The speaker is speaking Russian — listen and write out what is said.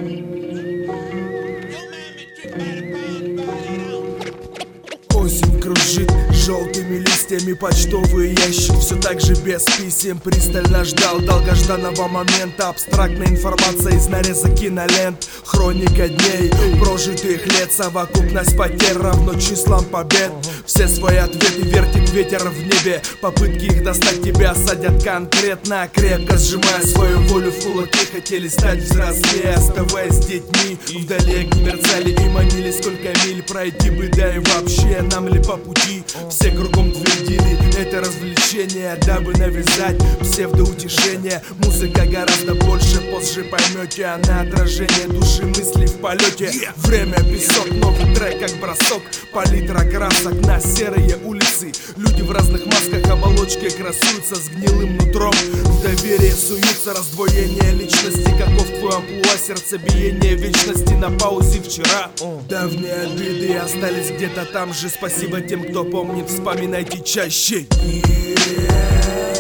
Осень кружит желтыми листьями почтовый ящик. Все так же без писем, пристально ждал долгожданного момента. Абстрактная информация из нареза кинолент. Хроника дней, прожитых лет. Совокупность потерь равно числам побед. Все свои ответы вертит ветер в небе. Попытки их достать тебя садят конкретно. Крепко сжимая свою волю в кулаке, хотели стать взрослее, оставаясь с детьми. Вдали огни мерцали и манили, сколько миль пройти бы, да и вообще нам ли по пути. Все кругом твердили, это развлечение, дабы навязать псевдоутешение. Музыка гораздо больше, позже поймете. Она отражение души, мысли в полете. Время песок, новый трек как бросок. Палитра красок на серые улицы. Люди в разных масках, оболочки красуются с гнилым нутром. В доверие суются, раздвоение личности. Каков твой амплуа, сердцебиение вечности на паузе вчера. Давние обиды остались где-то там же. Спасибо тем, кто помнит, вспоминайте чаще.